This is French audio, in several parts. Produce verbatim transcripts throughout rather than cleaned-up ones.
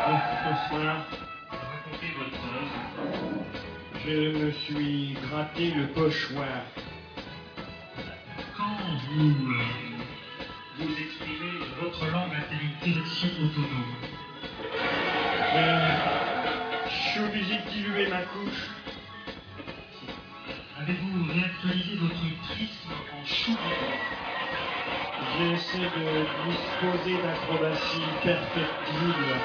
Bon, bonsoir. Racontez votre œuvre. Je me suis gratté le pochoir. Quand vous, euh, vous exprimez votre langue a-t-elle une direction autonome? euh, Je suis obligé de diluer ma couche. Avez-vous réactualisé votre prisme en chou? J'essaie de disposer d'acrobatie perfectible.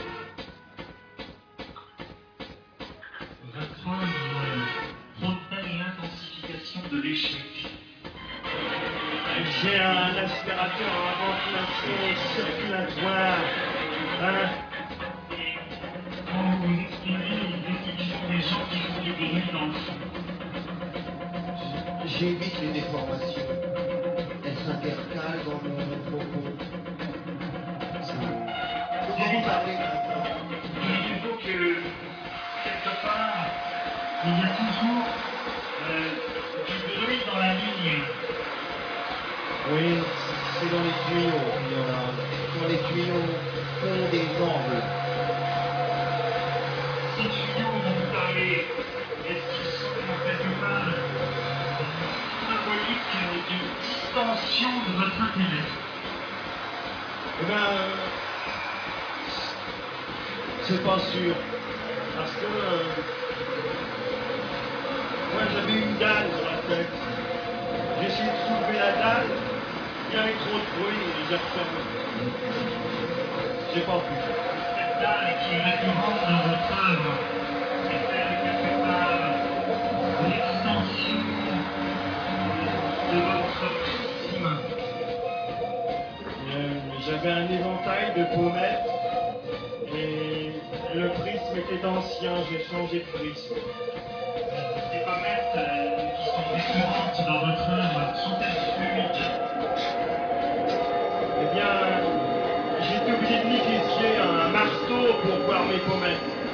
Votre œuvre prône-t-elle l'intensification de l'échec? J'ai un aspirateur à ventilation circulatoire. Hein? Quand vous exprimez une définition des gens qui font du bruit dans le fond. J'évite les déformations. Elles s'intercalent dans mon propos. Comment vous parlez maintenant? Il faut que, quelque part, il y a toujours euh, du bruit dans la ligne. Oui, c'est dans les tuyaux. Il y en a. Quand les tuyaux font des angles. Ces tuyaux dont vous parlez, est-ce qu'ils sont quelque part symboliques d'une distension de votre intellect? Eh ben, euh, c'est pas sûr. Parce que euh, moi j'avais une dalle dans la tête. J'ai essayé de soulever la dalle, il y avait trop de bruit et j'ai refermé. J'ai pas pu. Cette dalle qui est récurrente dans votre œuvre, est-elle quelque part l'extension de votre prisme? Euh, J'avais un éventail de pommettes et le prisme était ancien, j'ai changé de prisme. Ces pommettes euh, qui sont récurrentes dans votre œuvre sont-elles fluides? Eh bien, j'ai été obligé de liquéfier un marteau pour voir mes pommettes.